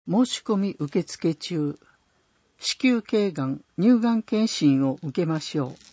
申し込み受付中。子宮頸がん乳がん検診を受けましょ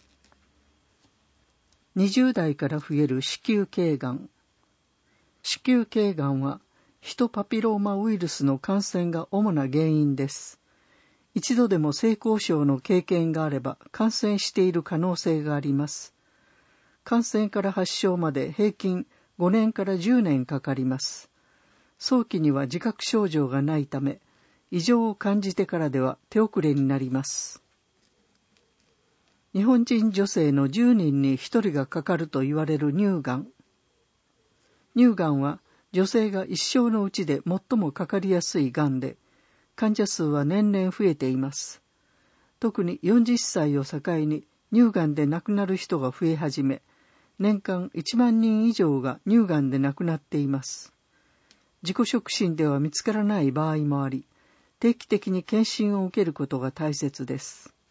う。20代から増える子宮頸がん。子宮頸がんはヒトパピローマウイルスの感染が主な原因です。一度でも性交渉の経験があれば感染している可能性があります。感染から発症まで平均5年から10年かかります。早期には自覚症状がないため、異常を感じてからでは手遅れになります。日本人女性の10人に1人がかかると言われる乳がん。乳がんは女性が一生のうちで最もかかりやすいがんで、患者数は年々増えています。特に40歳を境に乳がんで亡くなる人が増え始め、年間1万人以上が乳がんで亡くなっています。自己触診では見つからない場合もあり、定期的に検診を受けることが大切です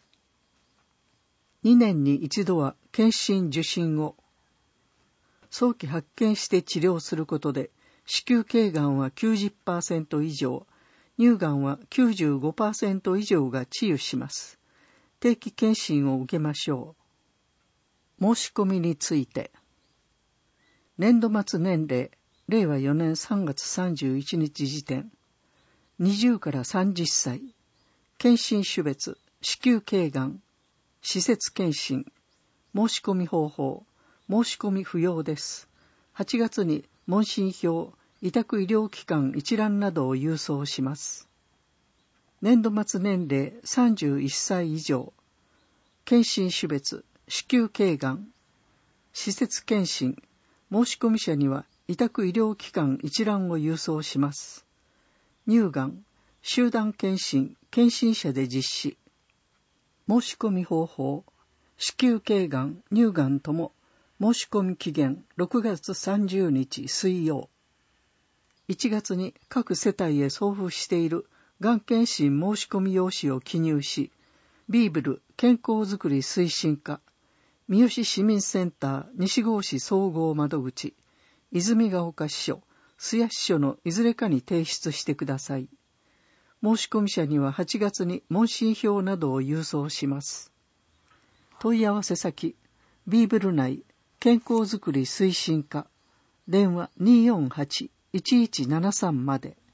。2年に一度は検診受診を。早期発見して治療することで、子宮頸がんは 90% 以上、乳がんは 95% 以上が治癒します。定期検診を受けましょう。申し込みについて。年度末年齢、令和4年3月31日時点、20から30歳、検診種別、子宮頸がん、施設検診、申し込み方法、申し込み不要です。8月に問診票、委託医療機関一覧などを郵送します。年度末年齢31歳以上、検診種別、子宮頸がん、施設検診、申し込み者には委託医療機関一覧を郵送します。乳がん、集団検診、検診者で実施。申し込み方法、子宮頸がん、乳がんとも、申し込み期限6月30日水曜。1月に各世帯へ送付しているがん検診申し込み用紙を記入し、ビーブル健康づくり推進課、三好市民センター西郷市総合窓口、泉ヶ丘支所、須谷支所のいずれかに提出してください。申し込み者には8月に問診票などを郵送します。問い合わせ先、ビーブル内健康づくり推進課、電話 248-1173 まで。